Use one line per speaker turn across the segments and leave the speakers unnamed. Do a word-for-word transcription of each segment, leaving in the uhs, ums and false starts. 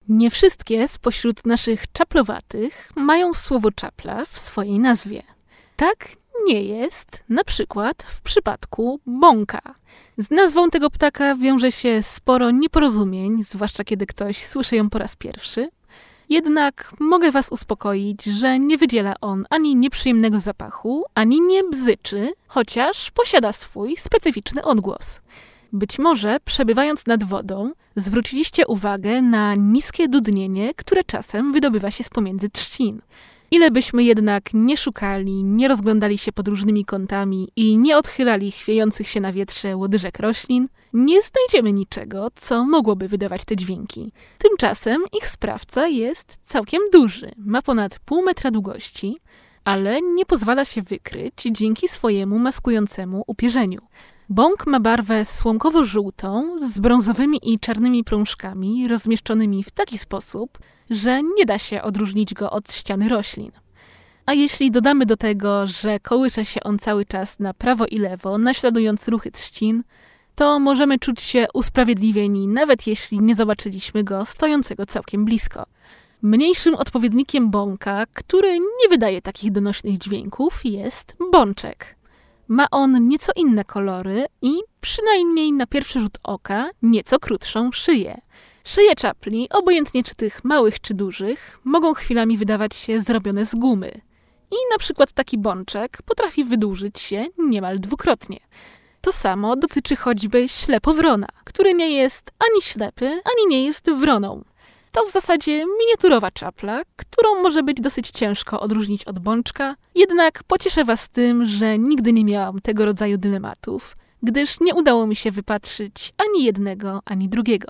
Nie wszystkie spośród naszych czaplowatych mają słowo czapla w swojej nazwie. Tak nie jest na przykład w przypadku bąka. Z nazwą tego ptaka wiąże się sporo nieporozumień, zwłaszcza kiedy ktoś słyszy ją po raz pierwszy. Jednak mogę was uspokoić, że nie wydziela on ani nieprzyjemnego zapachu, ani nie bzyczy, chociaż posiada swój specyficzny odgłos. Być może, przebywając nad wodą, zwróciliście uwagę na niskie dudnienie, które czasem wydobywa się z pomiędzy trzcin. Ile byśmy jednak nie szukali, nie rozglądali się pod różnymi kątami i nie odchylali chwiejących się na wietrze łodyżek roślin, nie znajdziemy niczego, co mogłoby wydawać te dźwięki. Tymczasem ich sprawca jest całkiem duży, ma ponad pół metra długości, ale nie pozwala się wykryć dzięki swojemu maskującemu upierzeniu. Bąk ma barwę słomkowo-żółtą z brązowymi i czarnymi prążkami rozmieszczonymi w taki sposób, że nie da się odróżnić go od ściany roślin. A jeśli dodamy do tego, że kołysze się on cały czas na prawo i lewo, naśladując ruchy trzcin, to możemy czuć się usprawiedliwieni, nawet jeśli nie zobaczyliśmy go stojącego całkiem blisko. Mniejszym odpowiednikiem bąka, który nie wydaje takich donośnych dźwięków, jest bączek. Ma on nieco inne kolory i, przynajmniej na pierwszy rzut oka, nieco krótszą szyję. Szyje czapli, obojętnie czy tych małych czy dużych, mogą chwilami wydawać się zrobione z gumy. I na przykład taki bączek potrafi wydłużyć się niemal dwukrotnie. To samo dotyczy choćby ślepowrona, który nie jest ani ślepy, ani nie jest wroną. To w zasadzie miniaturowa czapla, którą może być dosyć ciężko odróżnić od bączka, jednak pocieszę was tym, że nigdy nie miałam tego rodzaju dylematów, gdyż nie udało mi się wypatrzyć ani jednego, ani drugiego.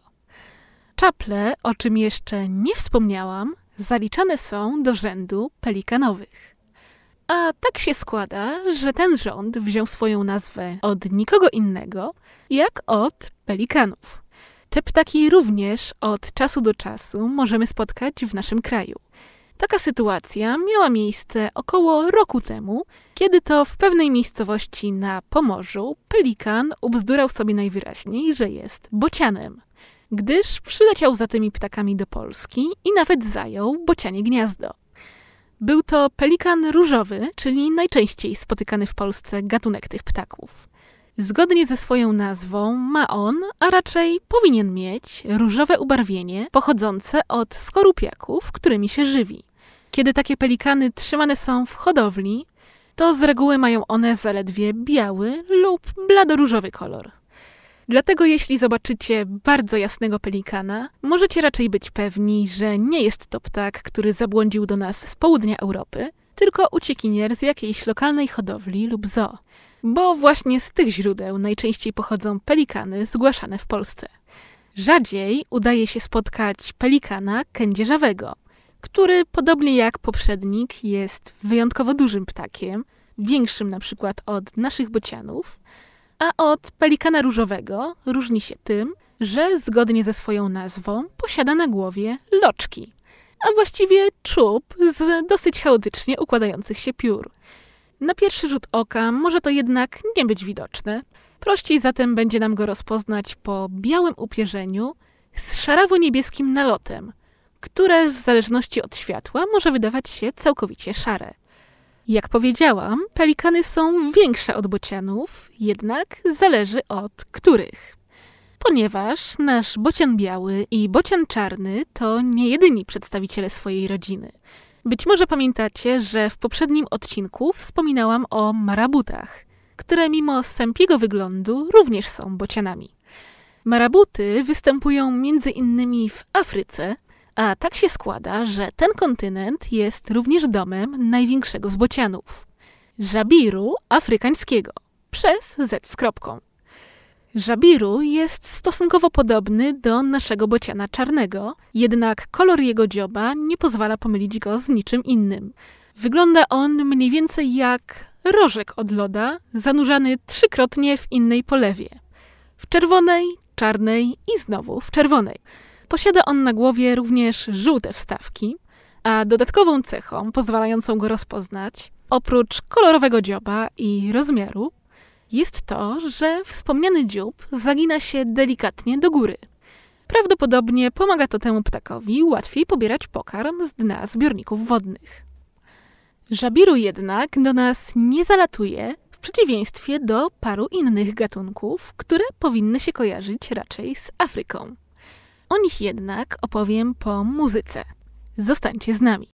Czaple, o czym jeszcze nie wspomniałam, zaliczane są do rzędu pelikanowych. A tak się składa, że ten rząd wziął swoją nazwę od nikogo innego, jak od pelikanów. Te ptaki również od czasu do czasu możemy spotkać w naszym kraju. Taka sytuacja miała miejsce około roku temu, kiedy to w pewnej miejscowości na Pomorzu pelikan ubzdurał sobie najwyraźniej, że jest bocianem, gdyż przyleciał za tymi ptakami do Polski i nawet zajął bocianie gniazdo. Był to pelikan różowy, czyli najczęściej spotykany w Polsce gatunek tych ptaków. Zgodnie ze swoją nazwą ma on, a raczej powinien mieć, różowe ubarwienie pochodzące od skorupiaków, którymi się żywi. Kiedy takie pelikany trzymane są w hodowli, to z reguły mają one zaledwie biały lub bladoróżowy kolor. Dlatego jeśli zobaczycie bardzo jasnego pelikana, możecie raczej być pewni, że nie jest to ptak, który zabłądził do nas z południa Europy, tylko uciekinier z jakiejś lokalnej hodowli lub zoo. Bo właśnie z tych źródeł najczęściej pochodzą pelikany zgłaszane w Polsce. Rzadziej udaje się spotkać pelikana kędzierzawego, który podobnie jak poprzednik jest wyjątkowo dużym ptakiem, większym na przykład od naszych bocianów, a od pelikana różowego różni się tym, że zgodnie ze swoją nazwą posiada na głowie loczki, a właściwie czub z dosyć chaotycznie układających się piór. Na pierwszy rzut oka może to jednak nie być widoczne. Prościej zatem będzie nam go rozpoznać po białym upierzeniu z szarawo-niebieskim nalotem, które w zależności od światła może wydawać się całkowicie szare. Jak powiedziałam, pelikany są większe od bocianów, jednak zależy od których. Ponieważ nasz bocian biały i bocian czarny to nie jedyni przedstawiciele swojej rodziny. Być może pamiętacie, że w poprzednim odcinku wspominałam o marabutach, które mimo sępiego wyglądu również są bocianami. Marabuty występują między innymi w Afryce, a tak się składa, że ten kontynent jest również domem największego z bocianów – żabiru afrykańskiego, przez Z z kropką. Żabiru jest stosunkowo podobny do naszego bociana czarnego, jednak kolor jego dzioba nie pozwala pomylić go z niczym innym. Wygląda on mniej więcej jak rożek od loda, zanurzany trzykrotnie w innej polewie. W czerwonej, czarnej i znowu w czerwonej. Posiada on na głowie również żółte wstawki, a dodatkową cechą pozwalającą go rozpoznać, oprócz kolorowego dzioba i rozmiaru, jest to, że wspomniany dziób zagina się delikatnie do góry. Prawdopodobnie pomaga to temu ptakowi łatwiej pobierać pokarm z dna zbiorników wodnych. Żabiru jednak do nas nie zalatuje, w przeciwieństwie do paru innych gatunków, które powinny się kojarzyć raczej z Afryką. O nich jednak opowiem po muzyce. Zostańcie z nami.